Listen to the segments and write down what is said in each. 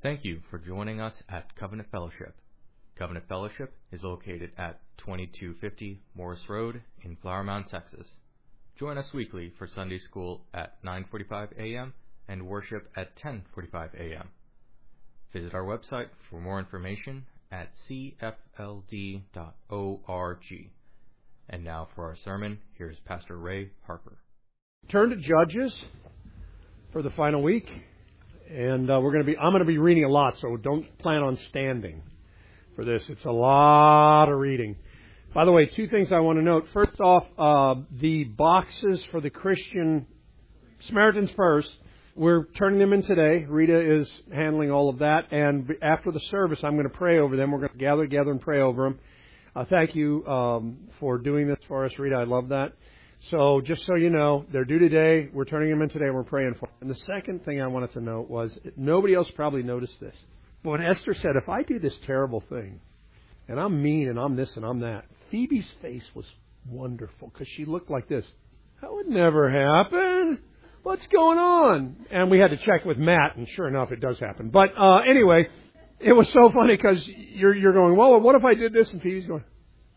Thank you for joining us at Covenant Fellowship. Covenant Fellowship is located at 2250 Morris Road in Flower Mound, Texas. Join us weekly for Sunday school at 9:45 a.m. and worship at 10:45 a.m. Visit our website for more information at cfld.org. And now for our sermon, here's Pastor Ray Harper. Turn to Judges for the final week, and I'm going to be reading a lot, so don't plan on standing for this. It's a lot of reading. By the way, two things I want to note. First off, the boxes for the Christian Samaritans First, we're turning them in today. Rita is handling all of that, and after the service, I'm going to pray over them. We're going to gather and pray over them. Thank you for doing this for us, Rita. I love that. So just so you know, they're due today. We're turning them in today, and we're praying for them. And the second thing I wanted to note was, nobody else probably noticed this, but when Esther said, if I do this terrible thing, and I'm mean, and I'm this, and I'm that, Phoebe's face was wonderful, because she looked like this. That would never happen. What's going on? And we had to check with Matt, and sure enough, it does happen. But anyway, it was so funny, because you're going, well, what if I did this? And Phoebe's going,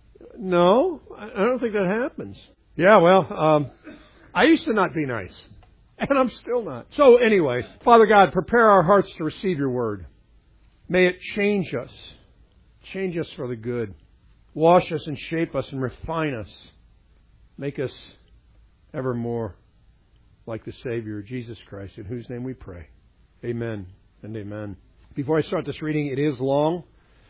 no, I don't think that happens. Yeah, well, I used to not be nice, and I'm still not. So anyway, Father God, prepare our hearts to receive your word. May it change us for the good. Wash us and shape us and refine us. Make us ever more like the Savior, Jesus Christ, in whose name we pray. Amen and amen. Before I start this reading, it is long.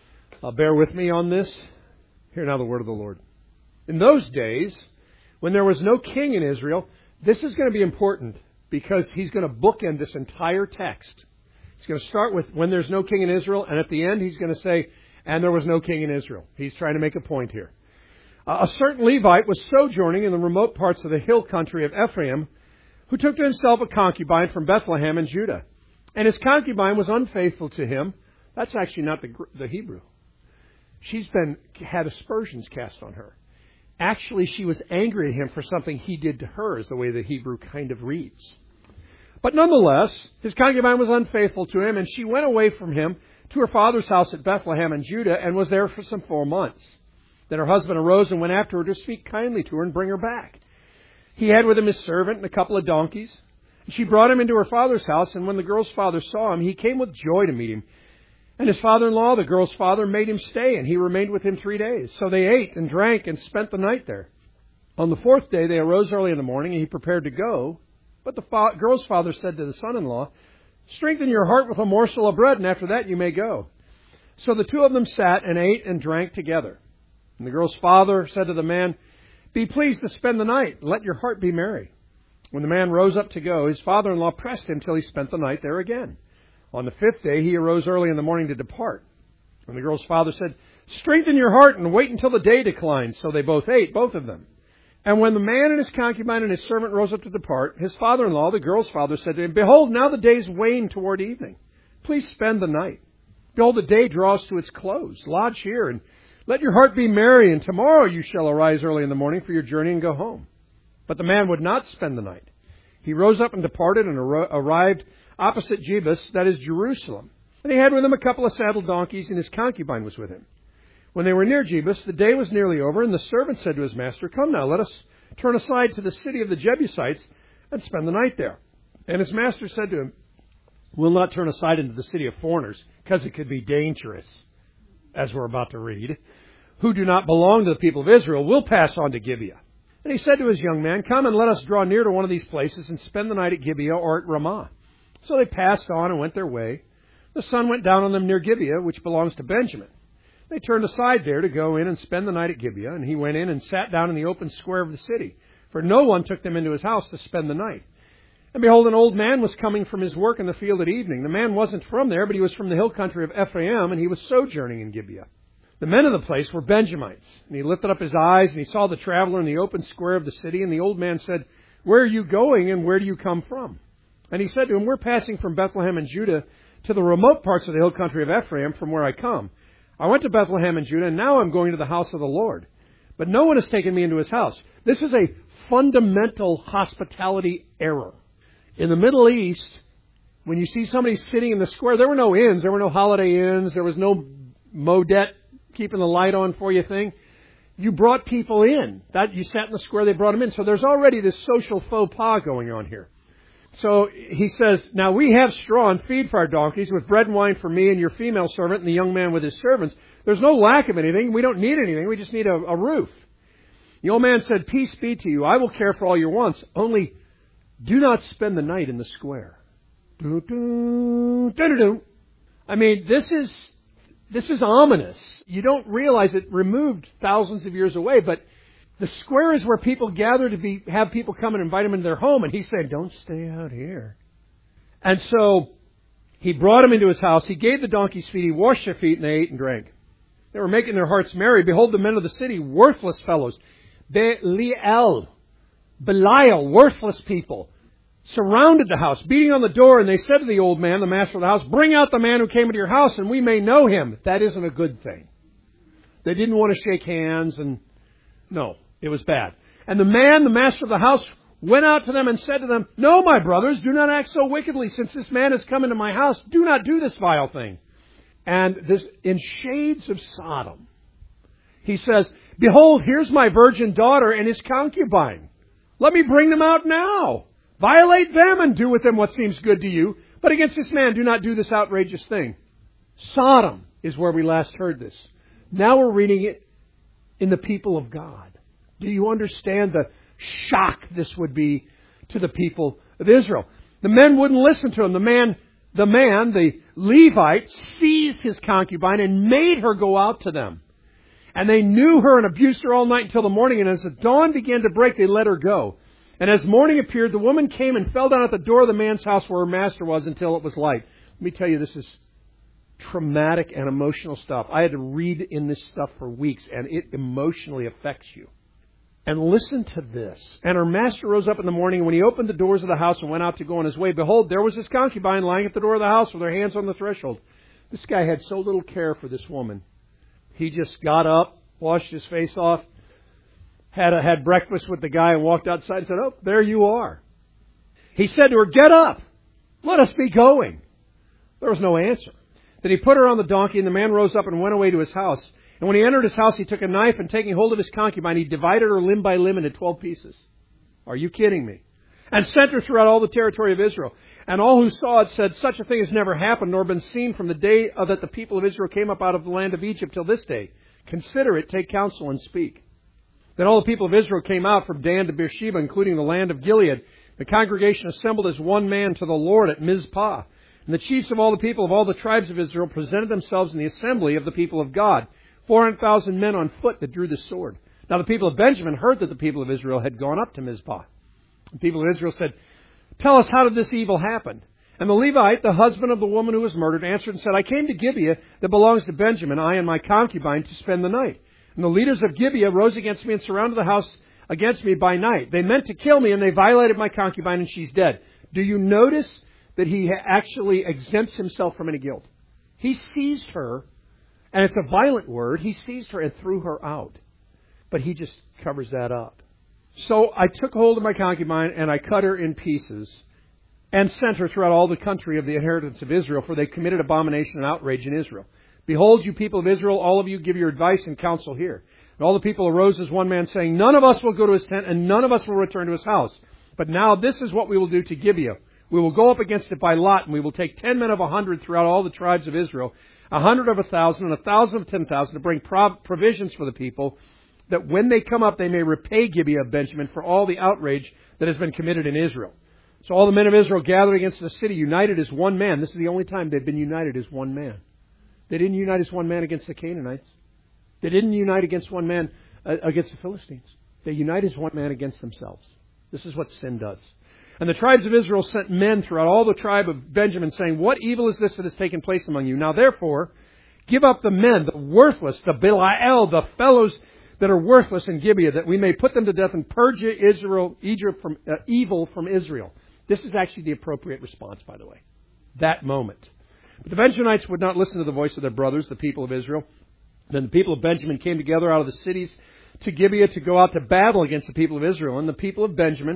Bear with me on this. Hear now the word of the Lord. In those days, when there was no king in Israel, this is going to be important because he's going to bookend this entire text. He's going to start with when there's no king in Israel, and at the end he's going to say, and there was no king in Israel. He's trying to make a point here. A certain Levite was sojourning in the remote parts of the hill country of Ephraim, who took to himself a concubine from Bethlehem in Judah. And his concubine was unfaithful to him. That's actually not the Hebrew. She's had aspersions cast on her. Actually, she was angry at him for something he did to her, is the way the Hebrew kind of reads. But nonetheless, his concubine was unfaithful to him, and she went away from him to her father's house at Bethlehem in Judah and was there for some 4 months. Then her husband arose and went after her to speak kindly to her and bring her back. He had with him his servant and a couple of donkeys. And she brought him into her father's house, and when the girl's father saw him, he came with joy to meet him. And his father-in-law, the girl's father, made him stay, and he remained with him 3 days. So they ate and drank and spent the night there. On the 4th day, they arose early in the morning, and he prepared to go. But the girl's father said to the son-in-law, strengthen your heart with a morsel of bread, and after that you may go. So the two of them sat and ate and drank together. And the girl's father said to the man, be pleased to spend the night, and let your heart be merry. When the man rose up to go, his father-in-law pressed him till he spent the night there again. On the 5th day, he arose early in the morning to depart. And the girl's father said, strengthen your heart and wait until the day declines. So they both ate, both of them. And when the man and his concubine and his servant rose up to depart, his father-in-law, the girl's father, said to him, behold, now the days wane toward evening. Please spend the night. Behold, the day draws to its close. Lodge here, and let your heart be merry, and tomorrow you shall arise early in the morning for your journey and go home. But the man would not spend the night. He rose up and departed and arrived opposite Jebus, that is Jerusalem. And he had with him a couple of saddled donkeys, and his concubine was with him. When they were near Jebus, the day was nearly over, and the servant said to his master, come now, let us turn aside to the city of the Jebusites and spend the night there. And his master said to him, we'll not turn aside into the city of foreigners, because it could be dangerous, as we're about to read, who do not belong to the people of Israel. We'll pass on to Gibeah. And he said to his young man, come and let us draw near to one of these places and spend the night at Gibeah or at Ramah. So they passed on and went their way. The sun went down on them near Gibeah, which belongs to Benjamin. They turned aside there to go in and spend the night at Gibeah, and he went in and sat down in the open square of the city, for no one took them into his house to spend the night. And behold, an old man was coming from his work in the field at evening. The man wasn't from there, but he was from the hill country of Ephraim, and he was sojourning in Gibeah. The men of the place were Benjamites. And he lifted up his eyes, and he saw the traveler in the open square of the city, and the old man said, where are you going, and where do you come from? And he said to him, we're passing from Bethlehem in Judah to the remote parts of the hill country of Ephraim from where I come. I went to Bethlehem in Judah, and now I'm going to the house of the Lord. But no one has taken me into his house. This is a fundamental hospitality error. In the Middle East, when you see somebody sitting in the square, there were no inns, there were no Holiday Inns, there was no Modette keeping the light on for you thing. You brought people in. That you sat in the square, they brought them in. So there's already this social faux pas going on here. So he says, now we have straw and feed for our donkeys, with bread and wine for me and your female servant and the young man with his servants. There's no lack of anything. We don't need anything. We just need a roof. The old man said, peace be to you. I will care for all your wants. Only do not spend the night in the square. I mean, this is ominous. You don't realize it removed thousands of years away, but the square is where people gather to have people come and invite them into their home. And he said, don't stay out here. And so he brought them into his house. He gave the donkeys feed. He washed their feet, and they ate and drank. They were making their hearts merry. Behold, the men of the city, worthless fellows. Belial, worthless people, surrounded the house, beating on the door. And they said to the old man, the master of the house, bring out the man who came into your house, and we may know him. That isn't a good thing. They didn't want to shake hands, and no, it was bad. And the man, the master of the house, went out to them and said to them, no, my brothers, do not act so wickedly. Since this man has come into my house, do not do this vile thing. And this, in shades of Sodom, he says, behold, here's my virgin daughter and his concubine. Let me bring them out now. Violate them and do with them what seems good to you. But against this man, do not do this outrageous thing. Sodom is where we last heard this. Now we're reading it in the people of God. Do you understand the shock this would be to the people of Israel? The men wouldn't listen to him. The Levite, seized his concubine and made her go out to them. And they knew her and abused her all night until the morning. And as the dawn began to break, they let her go. And as morning appeared, the woman came and fell down at the door of the man's house where her master was until it was light. Let me tell you, this is traumatic and emotional stuff. I had to read in this stuff for weeks, and it emotionally affects you. And listen to this. And her master rose up in the morning, and when he opened the doors of the house and went out to go on his way, behold, there was his concubine lying at the door of the house with her hands on the threshold. This guy had so little care for this woman. He just got up, washed his face off, had breakfast with the guy, and walked outside and said, oh, there you are. He said to her, get up. Let us be going. There was no answer. Then he put her on the donkey, and the man rose up and went away to his house. And when he entered his house, he took a knife, and taking hold of his concubine, he divided her limb by limb into 12 pieces. Are you kidding me? And sent her throughout all the territory of Israel. And all who saw it said, such a thing has never happened, nor been seen from the day that the people of Israel came up out of the land of Egypt till this day. Consider it, take counsel, and speak. Then all the people of Israel came out from Dan to Beersheba, including the land of Gilead. The congregation assembled as one man to the Lord at Mizpah. And the chiefs of all the people of all the tribes of Israel presented themselves in the assembly of the people of God, 400,000 men on foot that drew the sword. Now the people of Benjamin heard that the people of Israel had gone up to Mizpah. The people of Israel said, tell us, how did this evil happen? And the Levite, the husband of the woman who was murdered, answered and said, I came to Gibeah that belongs to Benjamin, I and my concubine, to spend the night. And the leaders of Gibeah rose against me and surrounded the house against me by night. They meant to kill me, and they violated my concubine, and she's dead. Do you notice that he actually exempts himself from any guilt? He seized her, and it's a violent word. He seized her and threw her out. But he just covers that up. So I took hold of my concubine, and I cut her in pieces, and sent her throughout all the country of the inheritance of Israel, for they committed abomination and outrage in Israel. Behold, you people of Israel, all of you give your advice and counsel here. And all the people arose as one man, saying, none of us will go to his tent, and none of us will return to his house. But now this is what we will do to Gibeah. We will go up against it by lot, and we will take 10 men of 100 throughout all the tribes of Israel, 100 of 1,000, and 1,000 of 10,000, to bring provisions for the people, that when they come up they may repay Gibeah of Benjamin for all the outrage that has been committed in Israel. So all the men of Israel gathered against the city, united as one man. This is the only time they've been united as one man. They didn't unite as one man against the Canaanites. They didn't unite against one man against the Philistines. They unite as one man against themselves. This is what sin does. And the tribes of Israel sent men throughout all the tribe of Benjamin, saying, what evil is this that has taken place among you? Now therefore, give up the men, the worthless, the Belial, the fellows that are worthless in Gibeah, that we may put them to death and purge evil from Israel. This is actually the appropriate response, by the way. That moment. But the Benjaminites would not listen to the voice of their brothers, the people of Israel. Then the people of Benjamin came together out of the cities to Gibeah to go out to battle against the people of Israel. And the people of Benjamin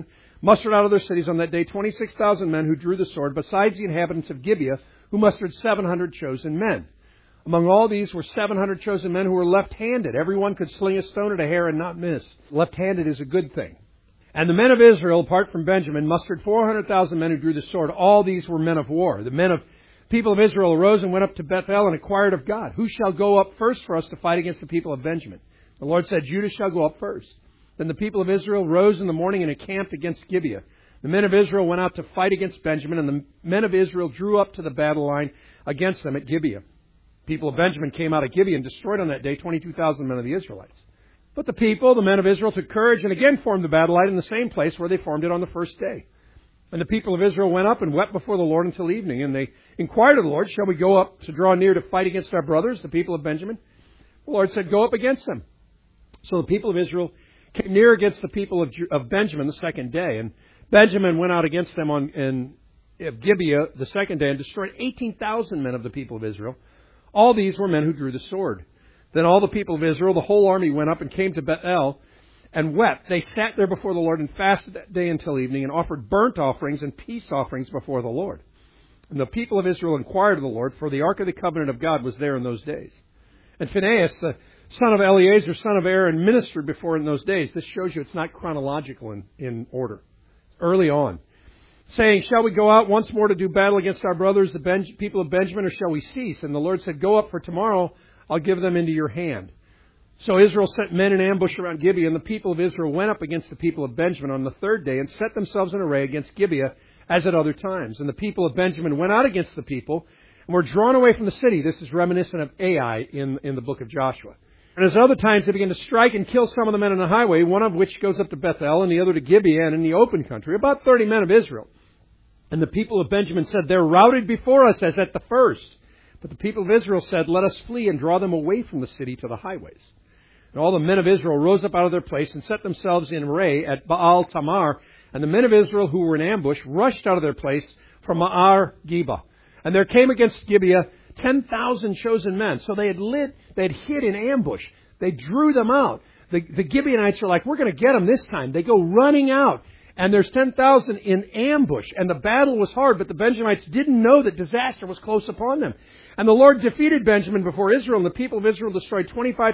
mustered out of their cities on that day 26,000 men who drew the sword, besides the inhabitants of Gibeah, who mustered 700 chosen men. Among all these were 700 chosen men who were left-handed. Everyone could sling a stone at a hair and not miss. Left-handed is a good thing. And the men of Israel, apart from Benjamin, mustered 400,000 men who drew the sword. All these were men of war. The people of Israel arose and went up to Bethel and inquired of God, who shall go up first for us to fight against the people of Benjamin? The Lord said, Judah shall go up first. Then the people of Israel rose in the morning and encamped against Gibeah. The men of Israel went out to fight against Benjamin, and the men of Israel drew up to the battle line against them at Gibeah. The people of Benjamin came out of Gibeah and destroyed on that day 22,000 men of the Israelites. But the men of Israel, took courage and again formed the battle line in the same place where they formed it on the first day. And the people of Israel went up and wept before the Lord until evening. And they inquired of the Lord, shall we go up to draw near to fight against our brothers, the people of Benjamin? The Lord said, go up against them. So the people of Israel came near against the people of Benjamin the second day. And Benjamin went out against them in Gibeah the second day and destroyed 18,000 men of the people of Israel. All these were men who drew the sword. Then all the people of Israel, the whole army, went up and came to Bethel and wept. They sat there before the Lord and fasted that day until evening and offered burnt offerings and peace offerings before the Lord. And the people of Israel inquired of the Lord, for the ark of the covenant of God was there in those days. And Phinehas, the son of Eleazar, son of Aaron, ministered before in those days. This shows you it's not chronological in order. Early on. Saying, shall we go out once more to do battle against our brothers, the people of Benjamin, or shall we cease? And the Lord said, go up, for tomorrow I'll give them into your hand. So Israel sent men in ambush around Gibeah, and the people of Israel went up against the people of Benjamin on the third day and set themselves in array against Gibeah as at other times. And the people of Benjamin went out against the people and were drawn away from the city. This is reminiscent of Ai in the book of Joshua. And as at other times they began to strike and kill some of the men on the highway, one of which goes up to Bethel and the other to Gibeah and in the open country, about 30 men of Israel. And the people of Benjamin said, they're routed before us as at the first. But the people of Israel said, let us flee and draw them away from the city to the highways. And all the men of Israel rose up out of their place and set themselves in array at Baal Tamar. And the men of Israel who were in ambush rushed out of their place from Ma'ar Geba. And there came against Gibeah 10,000 chosen men. So they had hid in ambush. They drew them out. The Gibeonites are like, we're going to get them this time. They go running out. And there's 10,000 in ambush. And the battle was hard, but the Benjamites didn't know that disaster was close upon them. And the Lord defeated Benjamin before Israel, and the people of Israel destroyed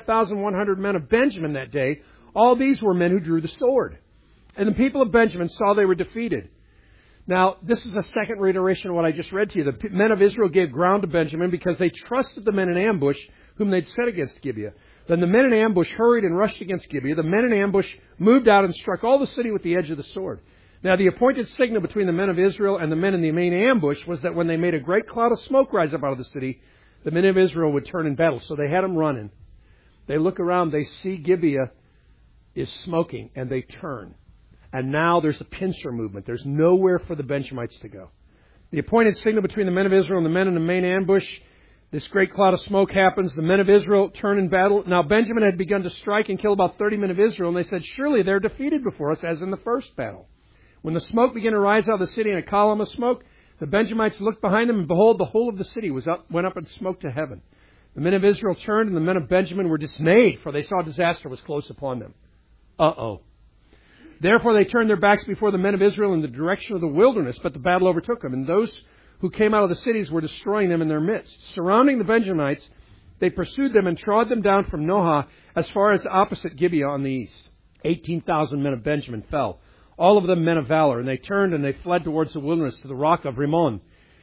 25,100 men of Benjamin that day. All these were men who drew the sword. And the people of Benjamin saw they were defeated. Now, this is a second reiteration of what I just read to you. The men of Israel gave ground to Benjamin because they trusted the men in ambush whom they'd set against Gibeah. Then the men in ambush hurried and rushed against Gibeah. The men in ambush moved out and struck all the city with the edge of the sword. Now the appointed signal between the men of Israel and the men in the main ambush was that when they made a great cloud of smoke rise up out of the city, the men of Israel would turn in battle. So they had them running. They look around, they see Gibeah is smoking, and they turn. And now there's a pincer movement. There's nowhere for the Benjamites to go. The appointed signal between the men of Israel and the men in the main ambush, this great cloud of smoke happens. The men of Israel turn in battle. Now Benjamin had begun to strike and kill about 30 men of Israel, and they said, surely they're defeated before us, as in the first battle. When the smoke began to rise out of the city in a column of smoke, the Benjamites looked behind them, and behold, the whole of the city went up in smoke to heaven. The men of Israel turned, and the men of Benjamin were dismayed, for they saw disaster was close upon them. Uh-oh. Therefore they turned their backs before the men of Israel in the direction of the wilderness, but the battle overtook them, and those who came out of the cities were destroying them in their midst. Surrounding the Benjamites, they pursued them and trod them down from Nohah as far as opposite Gibeah on the east. 18,000 men of Benjamin fell, all of them men of valor, and they turned and they fled towards the wilderness to the rock of Rimmon.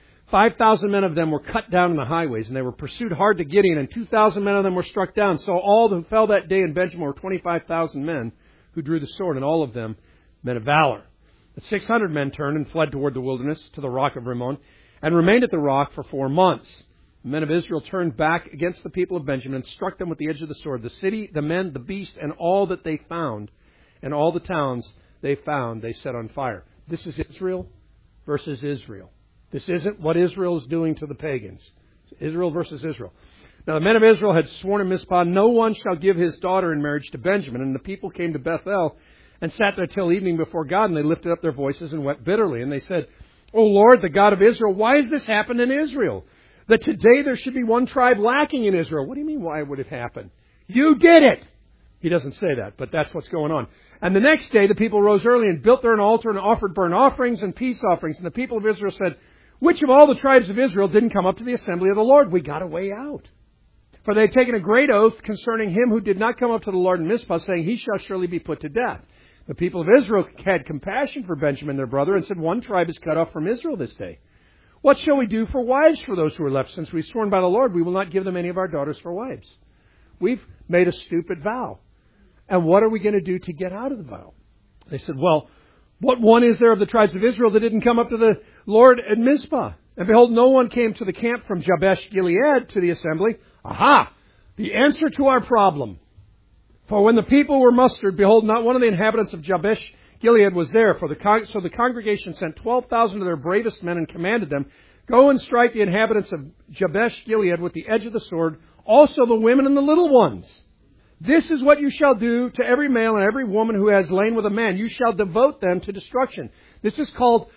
5,000 men of them were cut down in the highways, and they were pursued hard to Gideon, and 2,000 men of them were struck down. So all who fell that day in Benjamin were 25,000 men who drew the sword, and all of them men of valor. But 600 men turned and fled toward the wilderness to the rock of Rimmon, and remained at the rock for 4 months. The men of Israel turned back against the people of Benjamin and struck them with the edge of the sword. The city, the men, the beast, and all that they found, and all the towns they found, they set on fire. This is Israel versus Israel. This isn't what Israel is doing to the pagans. It's Israel versus Israel. Now the men of Israel had sworn in Mizpah, no one shall give his daughter in marriage to Benjamin. And the people came to Bethel and sat there till evening before God, and they lifted up their voices and wept bitterly. And they said, O Lord, the God of Israel, why has this happened in Israel? That today there should be one tribe lacking in Israel. What do you mean, why would it happen? You did it! He doesn't say that, but that's what's going on. And the next day the people rose early and built there an altar and offered burnt offerings and peace offerings. And the people of Israel said, which of all the tribes of Israel didn't come up to the assembly of the Lord? We got a way out. For they had taken a great oath concerning him who did not come up to the Lord in Mizpah, saying, he shall surely be put to death. The people of Israel had compassion for Benjamin their brother and said, one tribe is cut off from Israel this day. What shall we do for wives for those who are left? Since we've sworn by the Lord, we will not give them any of our daughters for wives. We've made a stupid vow. And what are we going to do to get out of the vow? They said, well, what one is there of the tribes of Israel that didn't come up to the Lord at Mizpah? And behold, no one came to the camp from Jabesh Gilead to the assembly. Aha! The answer to our problem. For when the people were mustered, behold, not one of the inhabitants of Jabesh Gilead was there. So the congregation sent 12,000 of their bravest men and commanded them, go and strike the inhabitants of Jabesh Gilead with the edge of the sword, also the women and the little ones. This is what you shall do to every male and every woman who has lain with a man. You shall devote them to destruction. This is called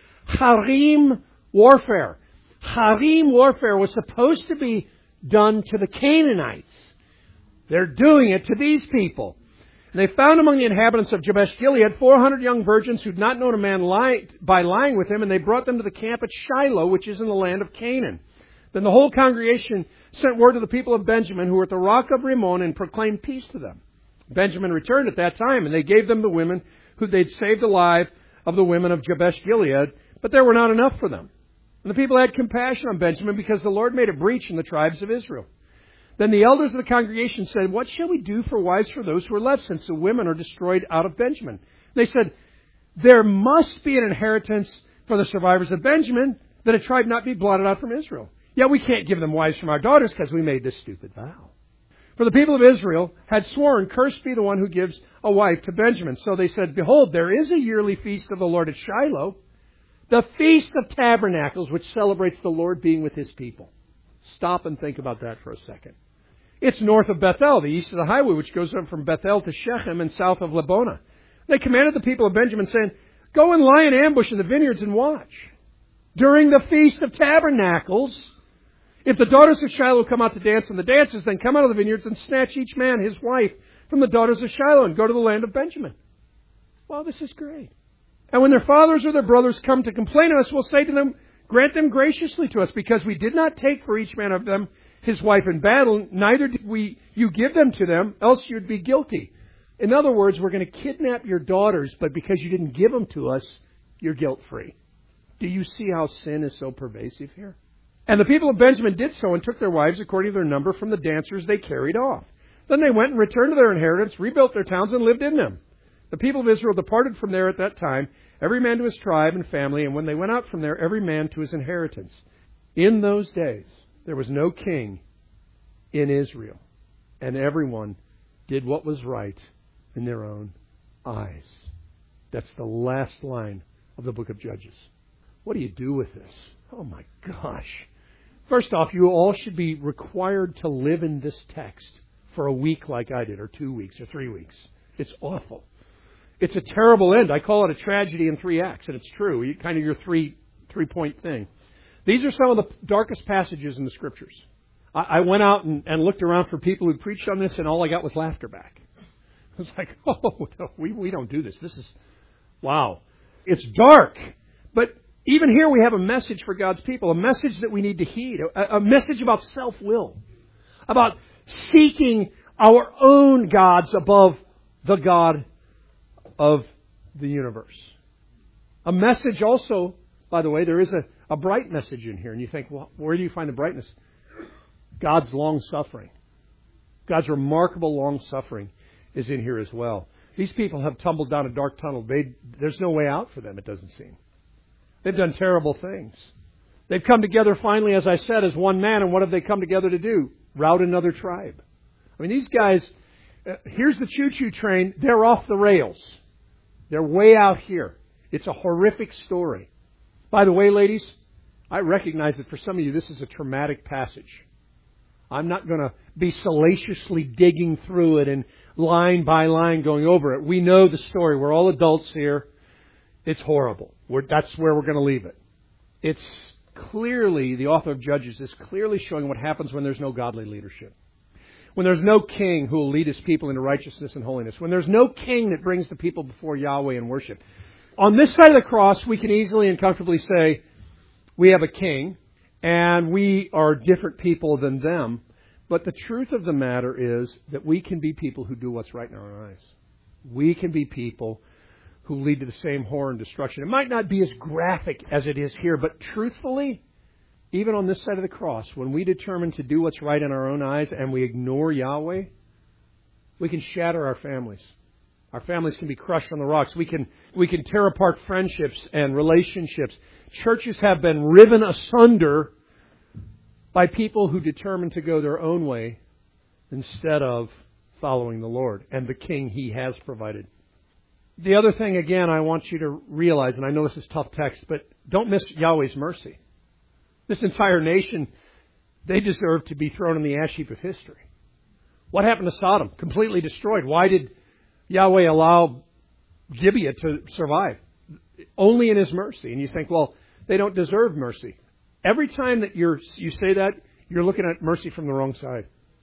harem warfare. Harem warfare was supposed to be done to the Canaanites. They're doing it to these people. And they found among the inhabitants of Jabesh Gilead 400 young virgins who'd not known a man by lying with him, and they brought them to the camp at Shiloh, which is in the land of Canaan. Then the whole congregation sent word to the people of Benjamin, who were at the rock of Rimmon, and proclaimed peace to them. Benjamin returned at that time, and they gave them the women who they'd saved alive of the women of Jabesh Gilead, but there were not enough for them. And the people had compassion on Benjamin because the Lord made a breach in the tribes of Israel. Then the elders of the congregation said, what shall we do for wives for those who are left, since the women are destroyed out of Benjamin? They said, there must be an inheritance for the survivors of Benjamin, that a tribe not be blotted out from Israel. Yet we can't give them wives from our daughters because we made this stupid vow. For the people of Israel had sworn, cursed be the one who gives a wife to Benjamin. So they said, behold, there is a yearly feast of the Lord at Shiloh, the Feast of Tabernacles, which celebrates the Lord being with his people. Stop and think about that for a second. It's north of Bethel, the east of the highway, which goes up from Bethel to Shechem and south of Lebonah. They commanded the people of Benjamin, saying, go and lie in ambush in the vineyards and watch. During the Feast of Tabernacles, if the daughters of Shiloh come out to dance in the dances, then come out of the vineyards and snatch each man his wife from the daughters of Shiloh and go to the land of Benjamin. Well, this is great. And when their fathers or their brothers come to complain of us, we'll say to them, grant them graciously to us, because we did not take for each man of them his wife in battle, neither did you give them to them, else you'd be guilty. In other words, we're going to kidnap your daughters, but because you didn't give them to us, you're guilt-free. Do you see how sin is so pervasive here? And the people of Benjamin did so and took their wives according to their number from the dancers they carried off. Then they went and returned to their inheritance, rebuilt their towns, and lived in them. The people of Israel departed from there at that time, every man to his tribe and family, and when they went out from there, every man to his inheritance. In those days, there was no king in Israel, and everyone did what was right in their own eyes. That's the last line of the book of Judges. What do you do with this? Oh my gosh. First off, you all should be required to live in this text for a week like I did, or 2 weeks, or 3 weeks. It's awful. It's a terrible end. I call it a tragedy in 3 acts, and it's true. Kind of your three-point thing. These are some of the darkest passages in the Scriptures. I went out and looked around for people who preached on this, and all I got was laughter back. I was like, oh, no, we don't do this. This is, wow. It's dark. But even here we have a message for God's people, a message that we need to heed, a message about self-will, about seeking our own gods above the God of the universe. A message also, by the way, there is a bright message in here. And you think, well, where do you find the brightness? God's long-suffering. God's remarkable long-suffering is in here as well. These people have tumbled down a dark tunnel. There's no way out for them, it doesn't seem. They've done terrible things. They've come together finally, as I said, as one man. And what have they come together to do? Rout another tribe. I mean, these guys, here's the choo-choo train. They're off the rails. They're way out here. It's a horrific story. By the way, ladies, I recognize that for some of you, this is a traumatic passage. I'm not going to be salaciously digging through it and line by line going over it. We know the story. We're all adults here. It's horrible. That's where we're going to leave it. It's clearly, the author of Judges is clearly showing what happens when there's no godly leadership. when there's no king who will lead his people into righteousness and holiness, when there's no king that brings the people before Yahweh in worship. On this side of the cross, we can easily and comfortably say we have a king and we are different people than them. But the truth of the matter is that we can be people who do what's right in our eyes. We can be people who lead to the same horror and destruction. It might not be as graphic as it is here, but truthfully, even on this side of the cross, when we determine to do what's right in our own eyes and we ignore Yahweh, we can shatter our families. Our families can be crushed on the rocks. We can tear apart friendships and relationships. Churches have been riven asunder by people who determine to go their own way instead of following the Lord and the King He has provided. The other thing, again, I want you to realize, and I know this is tough text, but don't miss Yahweh's mercy. This entire nation, they deserve to be thrown in the ash heap of history. What happened to Sodom? Completely destroyed. Why did Yahweh allow Gibeah to survive? Only in His mercy. And you think, well, they don't deserve mercy. Every time that you say that, you're looking at mercy from the wrong side.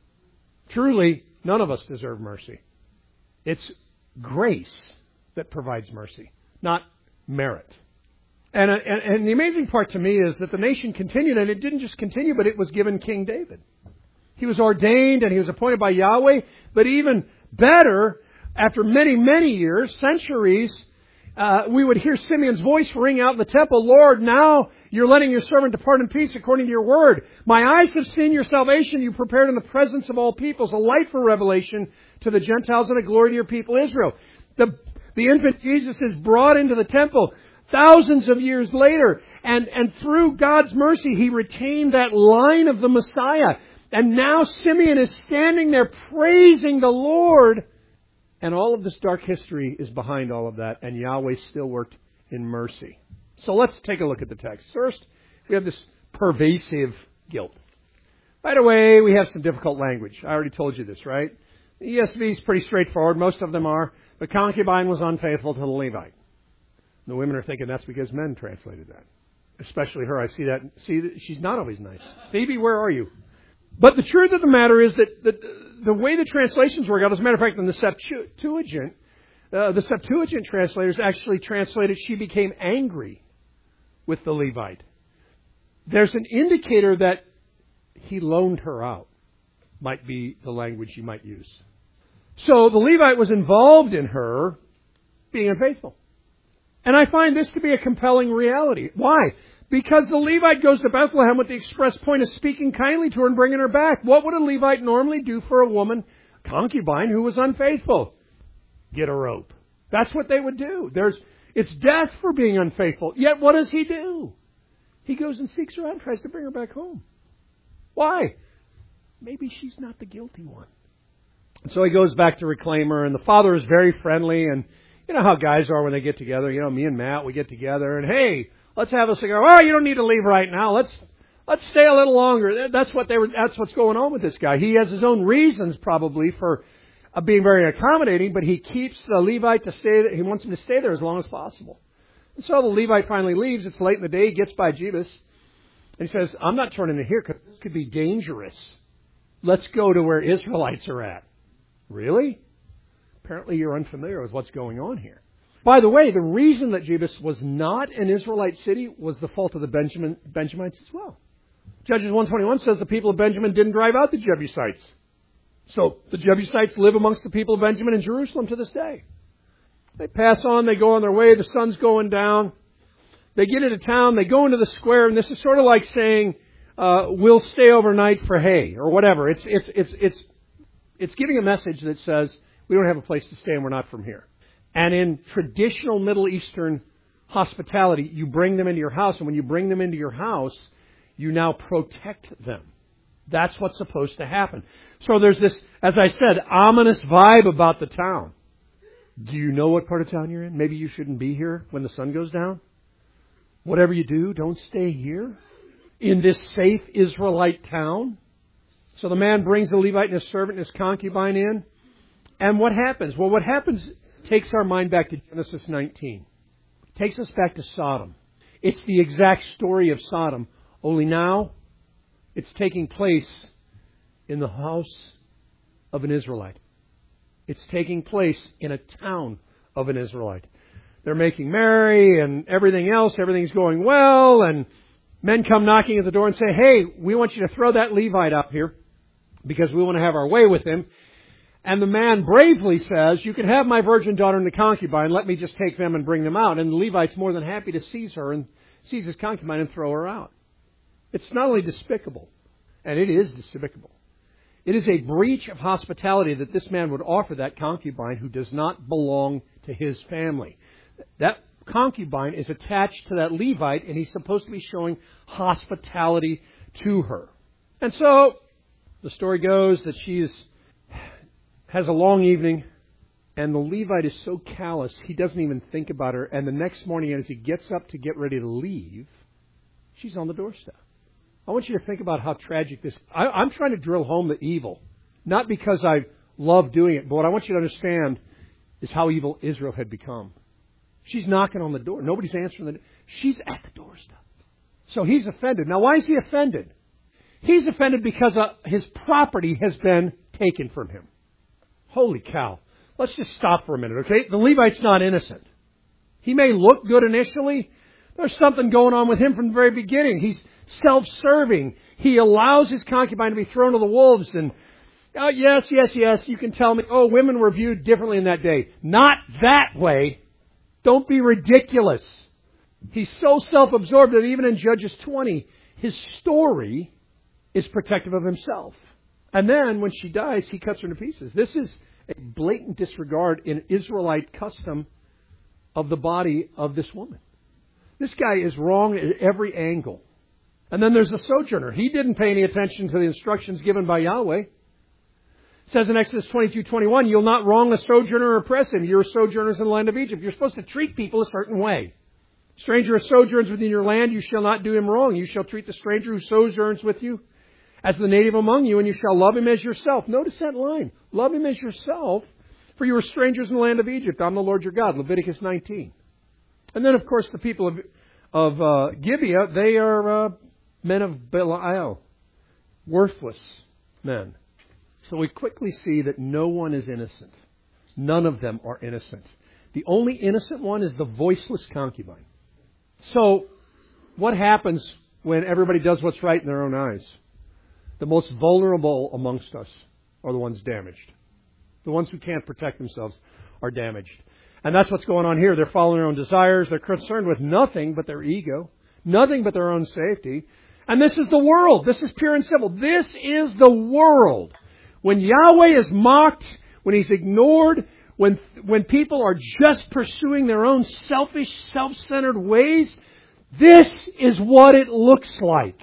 Truly, none of us deserve mercy. It's grace that provides mercy, not merit. And the amazing part to me is that the nation continued, and it didn't just continue, but it was given King David. He was ordained and he was appointed by Yahweh, but even better, after many, many years, centuries, we would hear Simeon's voice ring out in the temple, Lord, now you're letting your servant depart in peace according to your word. My eyes have seen your salvation you prepared in the presence of all peoples, a light for revelation to the Gentiles and a glory to your people Israel. The infant Jesus is brought into the temple thousands of years later, and through God's mercy, He retained that line of the Messiah. And now Simeon is standing there praising the Lord. And all of this dark history is behind all of that. And Yahweh still worked in mercy. So let's take a look at the text. First, we have this pervasive guilt. By the way, we have some difficult language. I already told you this, right? The ESV is pretty straightforward. Most of them are. The concubine was unfaithful to the Levite. The women are thinking that's because men translated that. Especially her. I see that. See, she's not always nice. Phoebe, where are you? But the truth of the matter is that the way the translations work out, as a matter of fact, in the Septuagint translators actually translated, she became angry with the Levite. There's an indicator that he loaned her out, might be the language you might use. So the Levite was involved in her being unfaithful. And I find this to be a compelling reality. Why? Because the Levite goes to Bethlehem with the express point of speaking kindly to her and bringing her back. What would a Levite normally do for a woman, concubine, who was unfaithful? Get a rope. That's what they would do. It's death for being unfaithful. Yet what does he do? He goes and seeks her out and tries to bring her back home. Why? Maybe she's not the guilty one. And so he goes back to reclaim her, and the father is very friendly, and you know how guys are when they get together. You know, me and Matt, we get together, and hey, let's have a cigar. Oh, you don't need to leave right now. Let's stay a little longer. That's what's going on with this guy. He has his own reasons probably for being very accommodating, but he keeps the Levite to stay. He wants him to stay there as long as possible. And so the Levite finally leaves. It's late in the day. He gets by Jebus, and he says, "I'm not turning in here because this could be dangerous. Let's go to where Israelites are at." Really? Apparently you're unfamiliar with what's going on here. By the way, the reason that Jebus was not an Israelite city was the fault of the Benjamites as well. Judges 1:21 says the people of Benjamin didn't drive out the Jebusites. So the Jebusites live amongst the people of Benjamin in Jerusalem to this day. They pass on, they go on their way, the sun's going down. They get into town, they go into the square, and this is sort of like saying, we'll stay overnight for hay, or whatever. It's giving a message that says, we don't have a place to stay and we're not from here. And in traditional Middle Eastern hospitality, you bring them into your house. And when you bring them into your house, you now protect them. That's what's supposed to happen. So there's this, as I said, ominous vibe about the town. Do you know what part of town you're in? Maybe you shouldn't be here when the sun goes down. Whatever you do, don't stay here in this safe Israelite town. So the man brings the Levite and his servant and his concubine in. And what happens? Well, what happens takes our mind back to Genesis 19. It takes us back to Sodom. It's the exact story of Sodom, only now it's taking place in the house of an Israelite. It's taking place in a town of an Israelite. They're making merry and everything else. Everything's going well. And men come knocking at the door and say, hey, we want you to throw that Levite up here because we want to have our way with him. And the man bravely says, you can have my virgin daughter and the concubine. Let me just take them and bring them out. And the Levite's more than happy to seize her and seize his concubine and throw her out. It's not only despicable, and it is despicable. It is a breach of hospitality that this man would offer that concubine who does not belong to his family. That concubine is attached to that Levite, and he's supposed to be showing hospitality to her. And so the story goes that she has a long evening, and the Levite is so callous, he doesn't even think about her. And the next morning, as he gets up to get ready to leave, she's on the doorstep. I want you to think about how tragic this is. I'm trying to drill home the evil, not because I love doing it, but what I want you to understand is how evil Israel had become. She's knocking on the door. Nobody's answering the door. She's at the doorstep. So he's offended. Now, why is he offended? He's offended because his property has been taken from him. Holy cow. Let's just stop for a minute, okay? The Levite's not innocent. He may look good initially. There's something going on with him from the very beginning. He's self-serving. He allows his concubine to be thrown to the wolves. And, oh, yes, you can tell me, oh, women were viewed differently in that day. Not that way. Don't be ridiculous. He's so self-absorbed that even in Judges 20, his story is protective of himself. And then when she dies, he cuts her into pieces. This is a blatant disregard in Israelite custom of the body of this woman. This guy is wrong at every angle. And then there's the sojourner. He didn't pay any attention to the instructions given by Yahweh. It says in Exodus 22:21, you'll not wrong a sojourner or oppress him. You're sojourners in the land of Egypt. You're supposed to treat people a certain way. Stranger or sojourns within your land, you shall not do him wrong. You shall treat the stranger who sojourns with you as the native among you, and you shall love him as yourself. Notice that line. Love him as yourself, for you are strangers in the land of Egypt. I'm the Lord your God. Leviticus 19. And then, of course, the people of Gibeah, they are men of Belial. Worthless men. So we quickly see that no one is innocent. None of them are innocent. The only innocent one is the voiceless concubine. So what happens when everybody does what's right in their own eyes? The most vulnerable amongst us are the ones damaged. The ones who can't protect themselves are damaged. And that's what's going on here. They're following their own desires. They're concerned with nothing but their ego. Nothing but their own safety. And this is the world. This is pure and simple. This is the world. When Yahweh is mocked, when He's ignored, when people are just pursuing their own selfish, self-centered ways, this is what it looks like.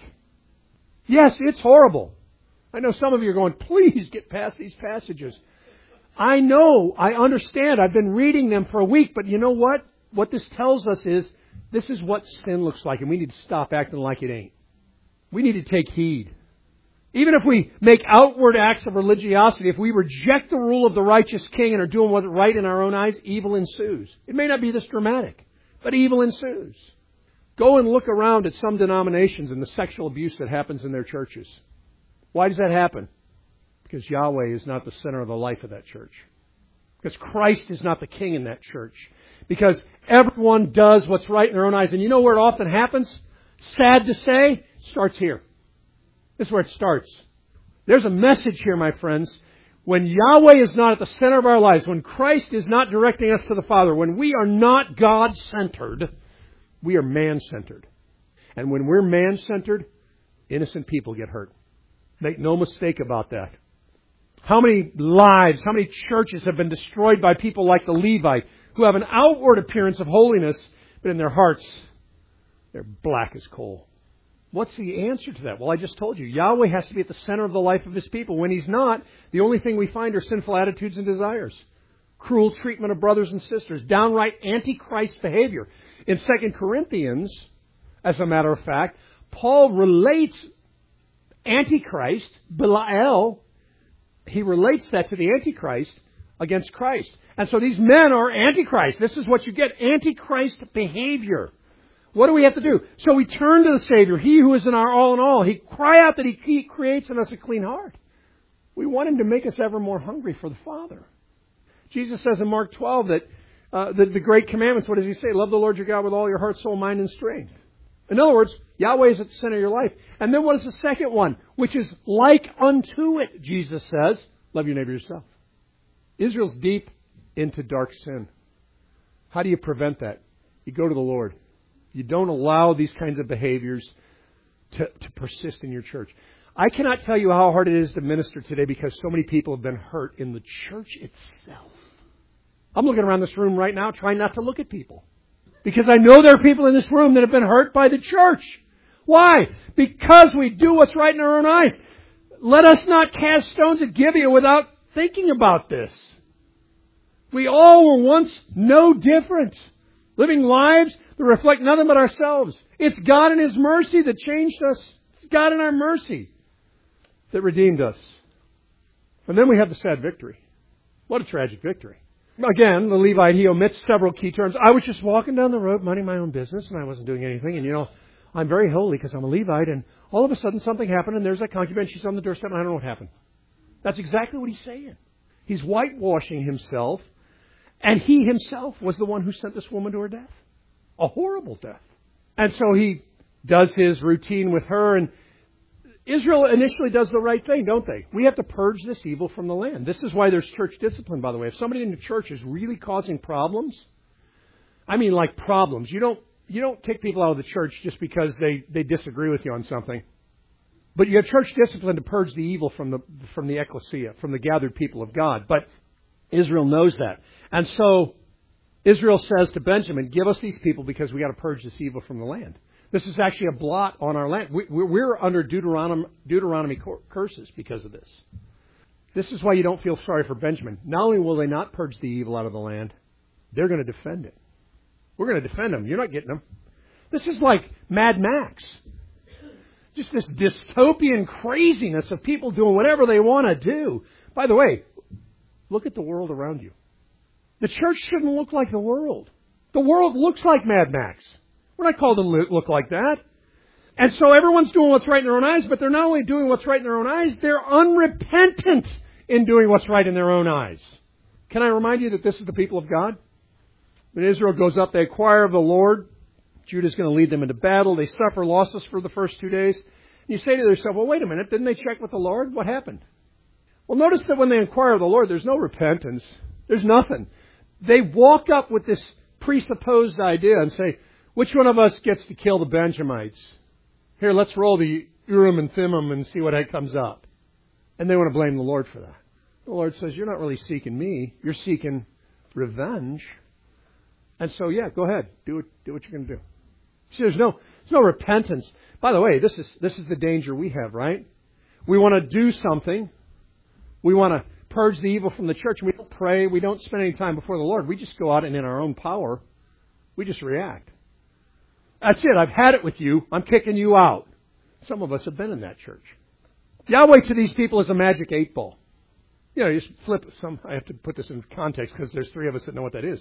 Yes, it's horrible. I know some of you are going, please get past these passages. I know, I understand. I've been reading them for a week, but you know what? What this tells us is this is what sin looks like, and we need to stop acting like it ain't. We need to take heed. Even if we make outward acts of religiosity, if we reject the rule of the righteous king and are doing what's right in our own eyes, evil ensues. It may not be this dramatic, but evil ensues. Go and look around at some denominations and the sexual abuse that happens in their churches. Why does that happen? Because Yahweh is not the center of the life of that church. Because Christ is not the king in that church. Because everyone does what's right in their own eyes. And you know where it often happens? Sad to say, it starts here. This is where it starts. There's a message here, my friends. When Yahweh is not at the center of our lives, when Christ is not directing us to the Father, when we are not God-centered, we are man-centered. And when we're man-centered, innocent people get hurt. Make no mistake about that. How many lives, how many churches have been destroyed by people like the Levite, who have an outward appearance of holiness, but in their hearts, they're black as coal. What's the answer to that? Well, I just told you. Yahweh has to be at the center of the life of His people. When He's not, the only thing we find are sinful attitudes and desires. Cruel treatment of brothers and sisters. Downright antichrist behavior. In 2 Corinthians, as a matter of fact, Paul relates Antichrist, Belial, he relates that to the Antichrist against Christ. And so these men are Antichrist. This is what you get, Antichrist behavior. What do we have to do? So we turn to the Savior, He who is in our all in all. He cry out that He creates in us a clean heart. We want Him to make us ever more hungry for the Father. Jesus says in Mark 12 that the great commandments, what does He say? Love the Lord your God with all your heart, soul, mind, and strength. In other words, Yahweh is at the center of your life. And then what is the second one? Which is like unto it, Jesus says. Love your neighbor yourself. Israel's deep into dark sin. How do you prevent that? You go to the Lord. You don't allow these kinds of behaviors to persist in your church. I cannot tell you how hard it is to minister today because so many people have been hurt in the church itself. I'm looking around this room right now trying not to look at people. Because I know there are people in this room that have been hurt by the church. Why? Because we do what's right in our own eyes. Let us not cast stones at Gibeah without thinking about this. We all were once no different. Living lives that reflect nothing but ourselves. It's God in His mercy that changed us. It's God in our mercy that redeemed us. And then we have the sad victory. What a tragic victory. Again, the Levite, he omits several key terms. I was just walking down the road, minding my own business, and I wasn't doing anything. And, I'm very holy because I'm a Levite. And all of a sudden something happened, and there's that concubine. She's on the doorstep, and I don't know what happened. That's exactly what he's saying. He's whitewashing himself. And he himself was the one who sent this woman to her death. A horrible death. And so he does his routine with her. And Israel initially does the right thing, don't they? We have to purge this evil from the land. This is why there's church discipline, by the way. If somebody in the church is really causing problems, I mean like problems. You don't kick people out of the church just because they disagree with you on something. But you have church discipline to purge the evil from the ecclesia, from the gathered people of God. But Israel knows that. And so Israel says to Benjamin, give us these people because we got to purge this evil from the land. This is actually a blot on our land. We're under Deuteronomy curses because of this. This is why you don't feel sorry for Benjamin. Not only will they not purge the evil out of the land, they're going to defend it. We're going to defend them. You're not getting them. This is like Mad Max. Just this dystopian craziness of people doing whatever they want to do. By the way, look at the world around you. The church shouldn't look like the world. The world looks like Mad Max. We're not called to look like that. And so everyone's doing what's right in their own eyes, but they're not only doing what's right in their own eyes, they're unrepentant in doing what's right in their own eyes. Can I remind you that this is the people of God? When Israel goes up, they inquire of the Lord. Judah's going to lead them into battle. They suffer losses for the first 2 days. And you say to yourself, well, wait a minute, didn't they check with the Lord? What happened? Well, notice that when they inquire of the Lord, there's no repentance. There's nothing. They walk up with this presupposed idea and say, which one of us gets to kill the Benjamites? Here, let's roll the Urim and Thummim and see what comes up. And they want to blame the Lord for that. The Lord says, you're not really seeking me. You're seeking revenge. And so, yeah, go ahead. Do what you're going to do. See, there's no repentance. By the way, this is the danger we have, right? We want to do something. We want to purge the evil from the church. We don't pray. We don't spend any time before the Lord. We just go out and in our own power, we just react. That's it. I've had it with you. I'm kicking you out. Some of us have been in that church. Yahweh to these people is a magic 8-ball. You just flip some. I have to put this in context because there's 3 of us that know what that is.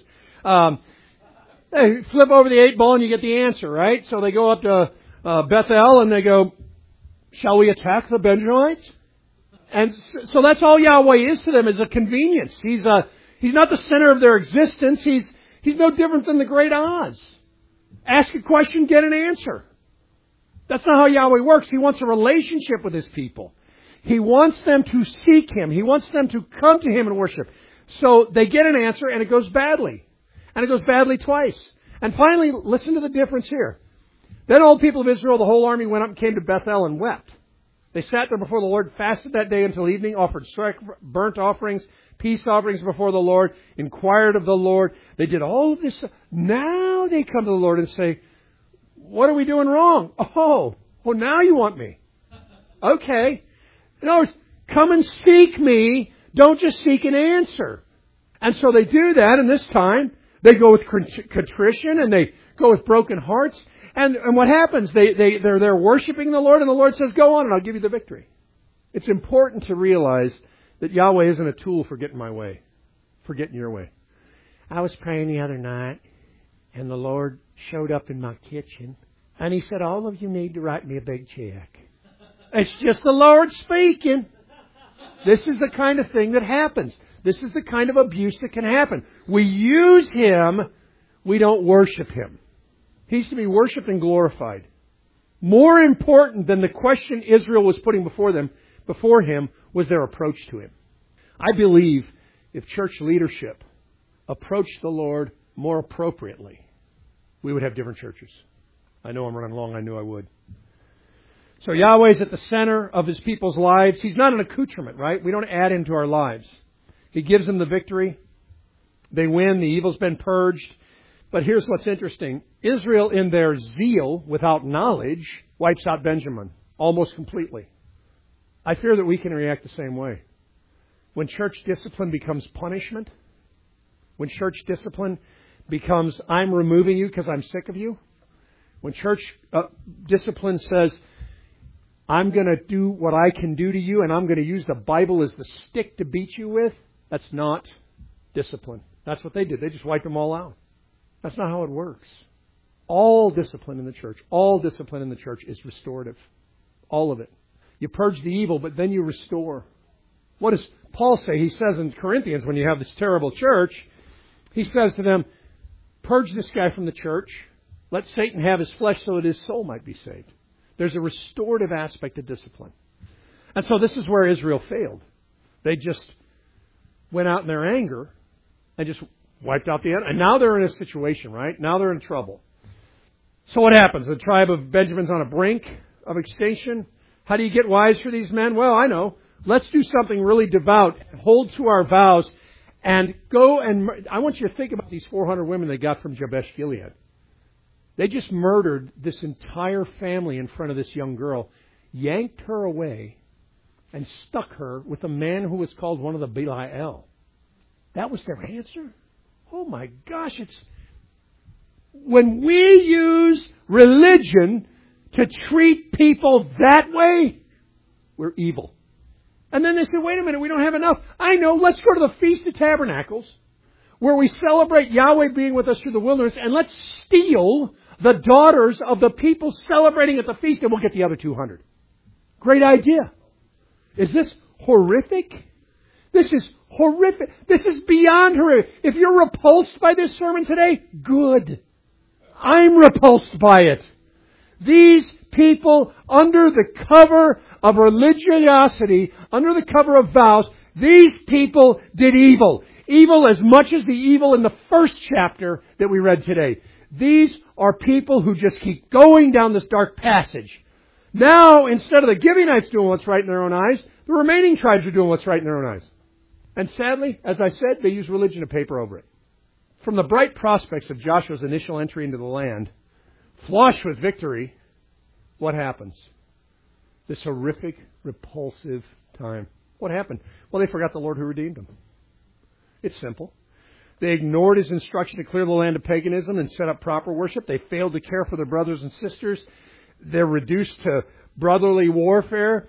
They flip over the 8-ball and you get the answer, right? So they go up to Bethel and they go, shall we attack the Benjamites? And so that's all Yahweh is to them, is a convenience. He's not the center of their existence. He's no different than the great Oz. Ask a question, get an answer. That's not how Yahweh works. He wants a relationship with His people. He wants them to seek Him. He wants them to come to Him and worship. So they get an answer and it goes badly. And it goes badly twice. And finally, listen to the difference here. Then all the people of Israel, the whole army, went up and came to Bethel and wept. They sat there before the Lord, fasted that day until evening, offered burnt offerings, peace offerings before the Lord, inquired of the Lord. They did all of this. Now they come to the Lord and say, what are we doing wrong? Oh, now you want me. Okay. In other words, come and seek me. Don't just seek an answer. And so they do that, and this time they go with contrition and they go with broken hearts. And what happens? They're there worshiping the Lord, and the Lord says, go on and I'll give you the victory. It's important to realize that Yahweh isn't a tool for getting my way, for getting your way. I was praying the other night, and the Lord showed up in my kitchen, and He said, all of you need to write me a big check. It's just the Lord speaking. This is the kind of thing that happens. This is the kind of abuse that can happen. We use Him, we don't worship Him. He's to be worshipped and glorified. More important than the question Israel was putting before Him, was their approach to Him. I believe if church leadership approached the Lord more appropriately, we would have different churches. I know I'm running long. I knew I would. So Yahweh's at the center of His people's lives. He's not an accoutrement, right? We don't add Him to our lives. He gives them the victory. They win. The evil's been purged. But here's what's interesting. Israel, in their zeal without knowledge, wipes out Benjamin almost completely. I fear that we can react the same way. When church discipline becomes punishment, when church discipline becomes, I'm removing you because I'm sick of you, when church discipline says, I'm going to do what I can do to you and I'm going to use the Bible as the stick to beat you with, that's not discipline. That's what they did. They just wiped them all out. That's not how it works. All discipline in the church is restorative. All of it. You purge the evil, but then you restore. What does Paul say? He says in Corinthians, when you have this terrible church, he says to them, purge this guy from the church. Let Satan have his flesh so that his soul might be saved. There's a restorative aspect of discipline. And so this is where Israel failed. They just went out in their anger and just wiped out the enemy. And now they're in a situation, right? Now they're in trouble. So what happens? The tribe of Benjamin's on a brink of extinction. How do you get wise for these men? Well, I know. Let's do something really devout. Hold to our vows. And go and... I want you to think about these 400 women they got from Jabesh Gilead. They just murdered this entire family in front of this young girl. Yanked her away and stuck her with a man who was called one of the Belial. That was their answer? Oh my gosh, when we use religion to treat people that way, we're evil. And then they say, wait a minute, we don't have enough. I know, let's go to the Feast of Tabernacles, where we celebrate Yahweh being with us through the wilderness, and let's steal the daughters of the people celebrating at the feast, and we'll get the other 200. Great idea. Is this horrific? This is horrific. This is beyond horrific. If you're repulsed by this sermon today, good. I'm repulsed by it. These people, under the cover of religiosity, under the cover of vows, these people did evil. Evil as much as the evil in the first chapter that we read today. These are people who just keep going down this dark passage. Now, instead of the Gibeonites doing what's right in their own eyes, the remaining tribes are doing what's right in their own eyes. And sadly, as I said, they use religion to paper over it. From the bright prospects of Joshua's initial entry into the land, flush with victory, what happens? This horrific, repulsive time. What happened? Well, they forgot the Lord who redeemed them. It's simple. They ignored His instruction to clear the land of paganism and set up proper worship. They failed to care for their brothers and sisters. They're reduced to brotherly warfare.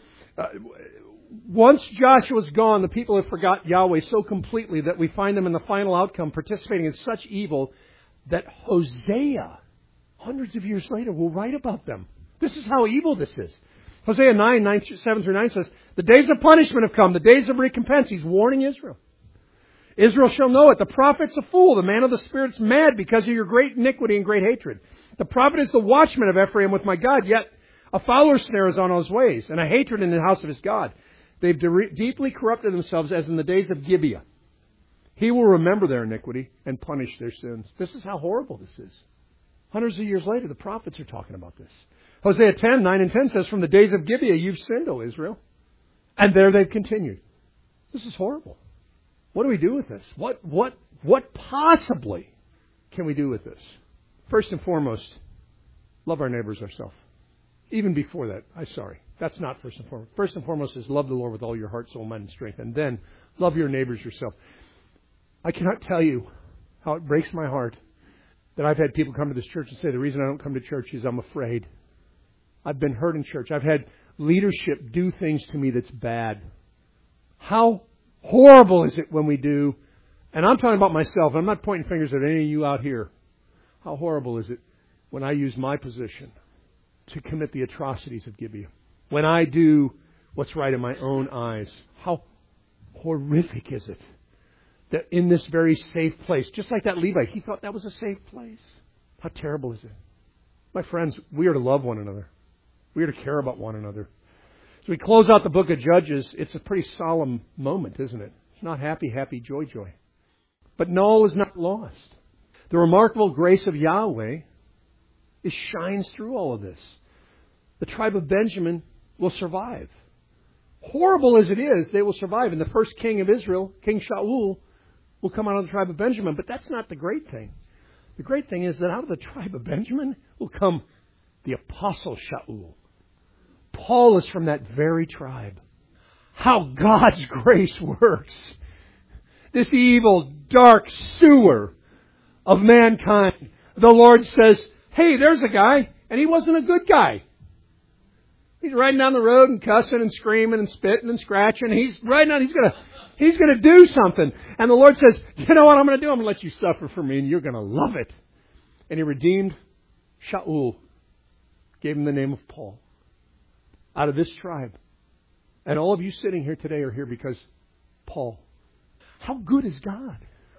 Once Joshua's gone, the people have forgot Yahweh so completely that we find them in the final outcome participating in such evil that Hosea, hundreds of years later, will write about them. This is how evil this is. Hosea 7-9 says, the days of punishment have come, the days of recompense. He's warning Israel. Israel shall know it. The prophet's a fool. The man of the Spirit's mad because of your great iniquity and great hatred. The prophet is the watchman of Ephraim with my God, yet a fowler's snare is on his ways, and a hatred in the house of his God. They've deeply corrupted themselves as in the days of Gibeah. He will remember their iniquity and punish their sins. This is how horrible this is. Hundreds of years later, the prophets are talking about this. Hosea 9 and 10 says, from the days of Gibeah, you've sinned, O Israel. And there they've continued. This is horrible. What do we do with this? What possibly can we do with this? First and foremost, love our neighbors ourselves. Even before that, that's not first and foremost. First and foremost is love the Lord with all your heart, soul, mind, and strength. And then love your neighbors yourself. I cannot tell you how it breaks my heart that I've had people come to this church and say, the reason I don't come to church is I'm afraid. I've been hurt in church. I've had leadership do things to me that's bad. How horrible is it when we do, and I'm talking about myself, I'm not pointing fingers at any of you out here. How horrible is it when I use my position to commit the atrocities of Gibeah? When I do what's right in my own eyes? How horrific is it that in this very safe place, just like that Levite, he thought that was a safe place. How terrible is it? My friends, we are to love one another. We are to care about one another. So we close out the book of Judges. It's a pretty solemn moment, isn't it? It's not happy, happy, joy, joy. But all is not lost. The remarkable grace of Yahweh shines through all of this. The tribe of Benjamin will survive. Horrible as it is, they will survive. And the first king of Israel, King Shaul, will come out of the tribe of Benjamin. But that's not the great thing. The great thing is that out of the tribe of Benjamin will come the apostle Shaul. Paul is from that very tribe. How God's grace works. This evil, dark sewer of mankind. The Lord says, hey, there's a guy, and he wasn't a good guy. He's riding down the road and cussing and screaming and spitting and scratching. He's riding on. He's going to do something. And the Lord says, you know what I'm going to do? I'm going to let you suffer for me, and you're going to love it. And He redeemed Shaul, gave him the name of Paul, out of this tribe. And all of you sitting here today are here because Paul. How good is God?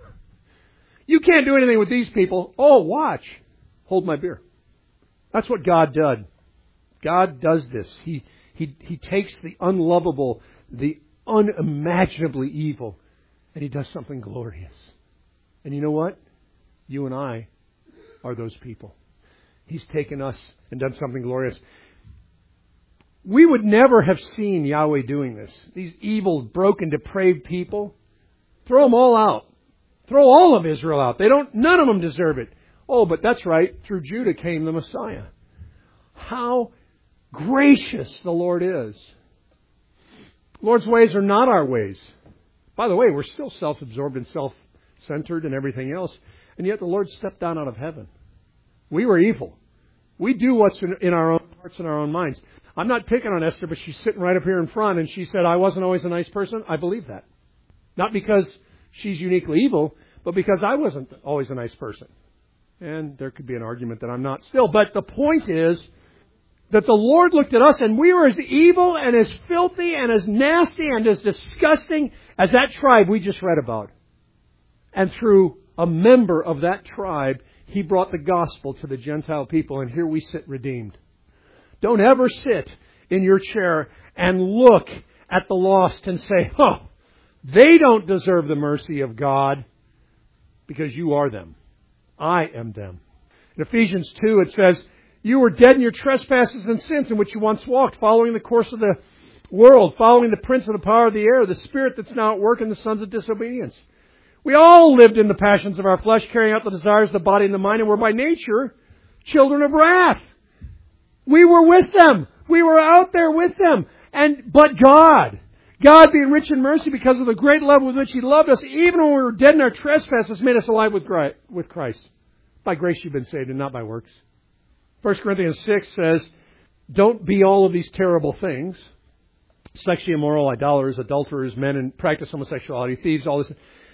You can't do anything with these people. Oh, watch. Hold my beer. That's what God did. God does this. He takes the unlovable, the unimaginably evil, and He does something glorious. And you know what? You and I are those people. He's taken us and done something glorious. We would never have seen Yahweh doing this. These evil, broken, depraved people. Throw them all out. Throw all of Israel out. None of them deserve it. Oh, but that's right. Through Judah came the Messiah. How gracious the Lord is. The Lord's ways are not our ways. By the way, we're still self-absorbed and self-centered and everything else. And yet the Lord stepped down out of heaven. We were evil. We do what's in our own hearts and our own minds. I'm not picking on Esther, but she's sitting right up here in front, and she said, I wasn't always a nice person. I believe that. Not because she's uniquely evil, but because I wasn't always a nice person. And there could be an argument that I'm not still. But the point is that the Lord looked at us, and we were as evil and as filthy and as nasty and as disgusting as that tribe we just read about. And through a member of that tribe, He brought the gospel to the Gentile people, and here we sit redeemed. Don't ever sit in your chair and look at the lost and say, oh, they don't deserve the mercy of God, because you are them. I am them. In Ephesians 2 it says, you were dead in your trespasses and sins in which you once walked, following the course of the world, following the prince of the power of the air, the spirit that's now at work in the sons of disobedience. We all lived in the passions of our flesh, carrying out the desires of the body and the mind, and were by nature children of wrath. We were with them. We were out there with them. But God being rich in mercy because of the great love with which He loved us, even when we were dead in our trespasses, made us alive with Christ. By grace you've been saved and not by works. 1 Corinthians 6 says, don't be all of these terrible things. Sexually immoral, idolaters, adulterers, men and practice homosexuality, thieves, all this.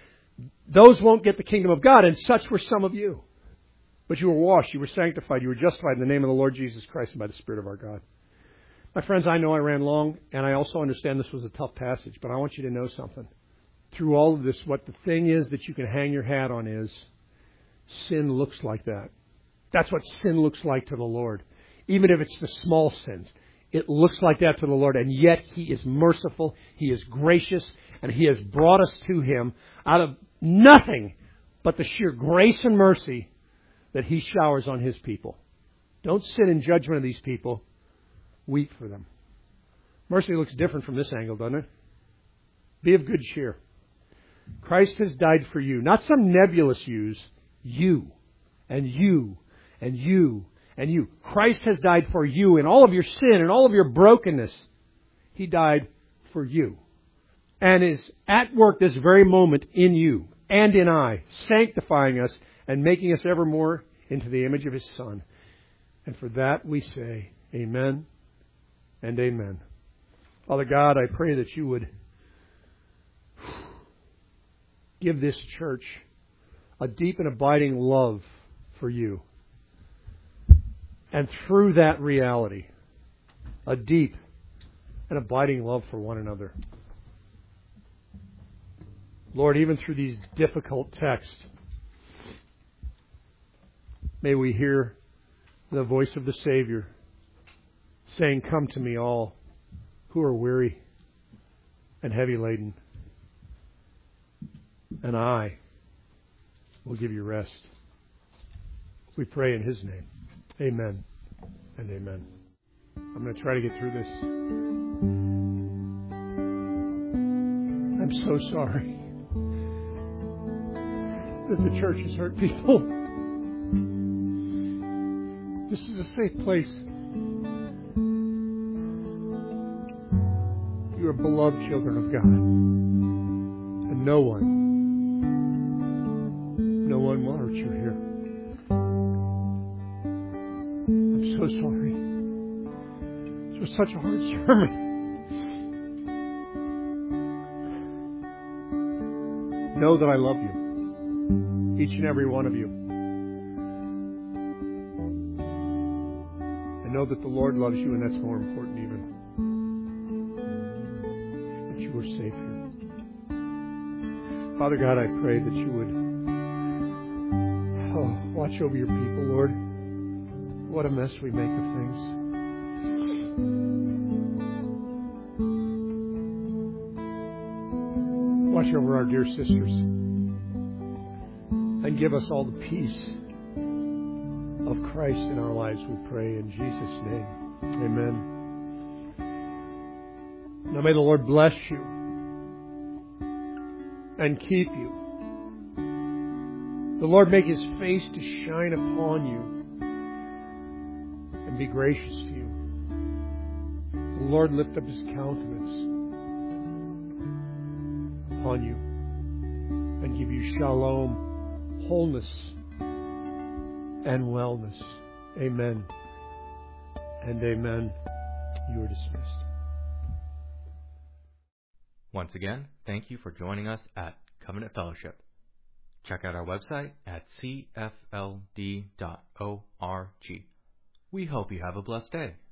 Those won't get the kingdom of God, and such were some of you. But you were washed, you were sanctified, you were justified in the name of the Lord Jesus Christ and by the Spirit of our God. My friends, I know I ran long, and I also understand this was a tough passage, but I want you to know something. Through all of this, what the thing is that you can hang your hat on is sin looks like that. That's what sin looks like to the Lord. Even if it's the small sins, it looks like that to the Lord, and yet He is merciful, He is gracious, and He has brought us to Him out of nothing but the sheer grace and mercy that He showers on His people. Don't sit in judgment of these people. Weep for them. Mercy looks different from this angle, doesn't it? Be of good cheer. Christ has died for you. Not some nebulous yous. You. And you. And you. And you. Christ has died for you in all of your sin and all of your brokenness. He died for you. And is at work this very moment in you and in I, sanctifying us and making us ever more into the image of His Son. And for that we say, amen and amen. Father God, I pray that You would give this church a deep and abiding love for You. And through that reality, a deep and abiding love for one another. Lord, even through these difficult texts, may we hear the voice of the Savior saying, "Come to me, all who are weary and heavy laden, and I will give you rest." We pray in His name. Amen and amen. I'm going to try to get through this. I'm so sorry that the church has hurt people. This is a safe place. You are beloved children of God. And no one will hurt you here. I'm so sorry. This was such a hard sermon. Know that I love you. Each and every one of you. And know that the Lord loves you, and that's more important even. That you are safe here. Father God, I pray that you would watch over your people, Lord. What a mess we make of things. Watch over our dear sisters. And give us all the peace of Christ in our lives, we pray in Jesus' name. Amen. Now may the Lord bless you and keep you. The Lord make His face to shine upon you and be gracious to you. The Lord lift up His countenance upon you and give you shalom, wholeness, and wellness. Amen and amen. You are dismissed. Once again, thank you for joining us at Covenant Fellowship. Check out our website at cfld.org. We hope you have a blessed day.